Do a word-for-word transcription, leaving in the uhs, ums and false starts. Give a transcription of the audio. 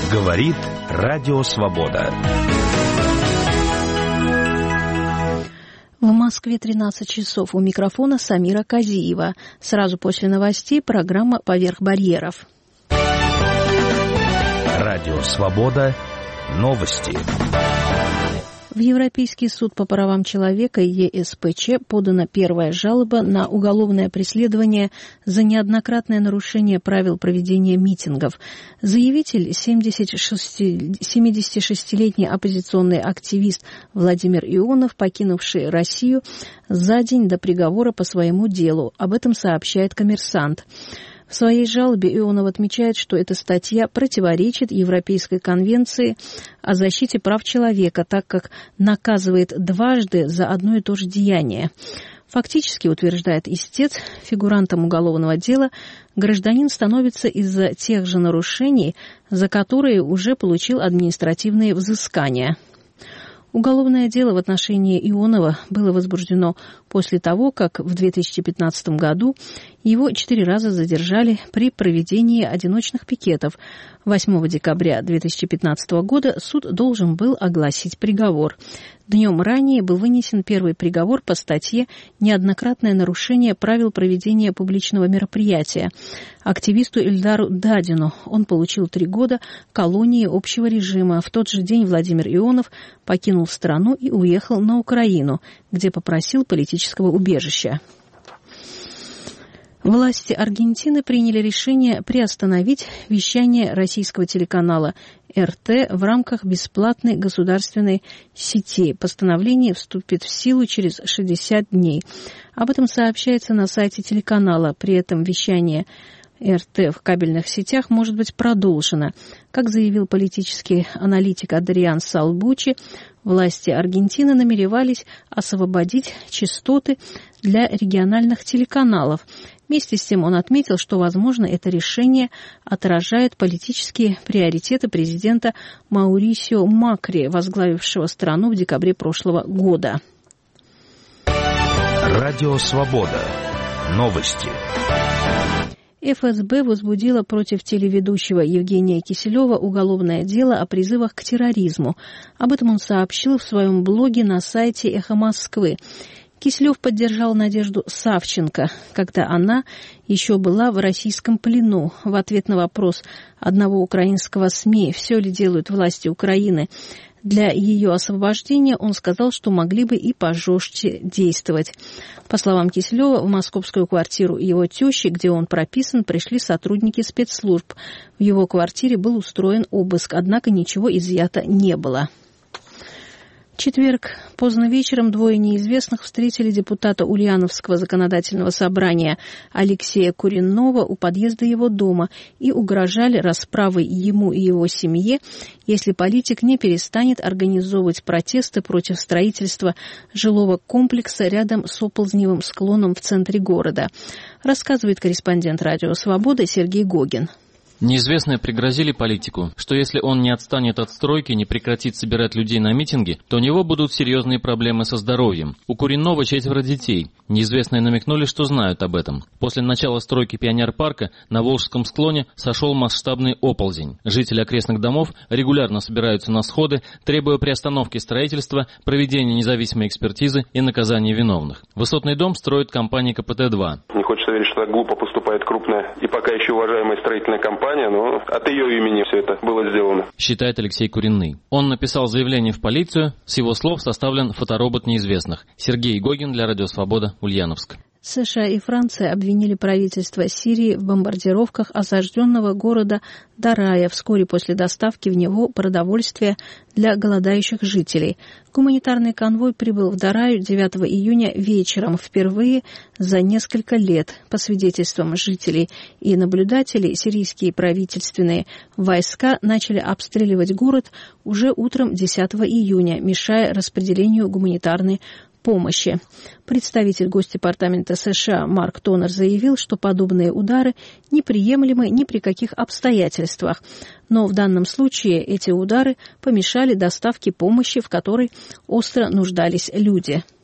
Говорит Радио Свобода. В Москве тринадцать часов. У микрофона Самира Казиева. Сразу после новостей программа «Поверх барьеров». Радио Свобода. Новости. В Европейский суд по правам человека е эс пэ че подана первая жалоба на уголовное преследование за неоднократное нарушение правил проведения митингов. Заявитель, семидесятишестилетний оппозиционный активист Владимир Ионов, покинувший Россию за день до приговора по своему делу. Об этом сообщает «Коммерсант». В своей жалобе Ионов отмечает, что эта статья противоречит Европейской конвенции о защите прав человека, так как наказывает дважды за одно и то же деяние. Фактически, утверждает истец, фигурантом уголовного дела гражданин становится из-за тех же нарушений, за которые уже получил административные взыскания. Уголовное дело в отношении Ионова было возбуждено после того, как в две тысячи пятнадцатом году его четыре раза задержали при проведении одиночных пикетов. восьмого декабря две тысячи пятнадцатого года суд должен был огласить приговор. Днем ранее был вынесен первый приговор по статье «Неоднократное нарушение правил проведения публичного мероприятия» активисту Ильдару Дадину. Он получил три года колонии общего режима. В тот же день Владимир Ионов покинул страну и уехал на Украину, где попросил политического убежища. Власти Аргентины приняли решение приостановить вещание российского телеканала эр тэ в рамках бесплатной государственной сети. Постановление вступит в силу через шестьдесят дней. Об этом сообщается на сайте телеканала. При этом вещание эр тэ в кабельных сетях может быть продолжено. Как заявил политический аналитик Адриан Салбучи, власти Аргентины намеревались освободить частоты для региональных телеканалов. Вместе с тем он отметил, что, возможно, это решение отражает политические приоритеты президента Маурисио Макри, возглавившего страну в декабре прошлого года. Радио Свобода. Новости. эф эс бэ возбудила против телеведущего Евгения Киселева уголовное дело о призывах к терроризму. Об этом он сообщил в своем блоге на сайте «Эхо Москвы». Киселев поддержал Надежду Савченко, когда она еще была в российском плену. В ответ на вопрос одного украинского СМИ, все ли делают власти Украины для ее освобождения, он сказал, что могли бы и пожестче действовать. По словам Киселева, в московскую квартиру его тещи, где он прописан, пришли сотрудники спецслужб. В его квартире был устроен обыск, однако ничего изъято не было. В четверг поздно вечером двое неизвестных встретили депутата Ульяновского законодательного собрания Алексея Куренного у подъезда его дома и угрожали расправой ему и его семье, если политик не перестанет организовывать протесты против строительства жилого комплекса рядом с Оползневым склоном в центре города, рассказывает корреспондент «Радио Свобода» Сергей Гогин. Неизвестные пригрозили политику, что если он не отстанет от стройки, не прекратит собирать людей на митинги, то у него будут серьезные проблемы со здоровьем. У Куренного четверо детей. Неизвестные намекнули, что знают об этом. После начала стройки пионерпарка на Волжском склоне сошел масштабный оползень. Жители окрестных домов регулярно собираются на сходы, требуя приостановки строительства, проведения независимой экспертизы и наказания виновных. Высотный дом строит компания ка пэ тэ два. Не хочется верить, что так глупо поступает крупная и пока еще уважаемая строительная компания, но от ее имени все это было сделано, считает Алексей Куренный. Он написал заявление в полицию, с его слов составлен фоторобот неизвестных. Сергей Гогин для Радио Свобода, Ульяновск. США и Франция обвинили правительство Сирии в бомбардировках осажденного города Дарая вскоре после доставки в него продовольствия для голодающих жителей. Гуманитарный конвой прибыл в Дараю девятого июня вечером, впервые за несколько лет. По свидетельствам жителей и наблюдателей, сирийские правительственные войска начали обстреливать город уже утром десятого июня, мешая распределению гуманитарной помощи. Представитель Госдепартамента США Марк Тонер заявил, что подобные удары неприемлемы ни при каких обстоятельствах. Но в данном случае эти удары помешали доставке помощи, в которой остро нуждались люди.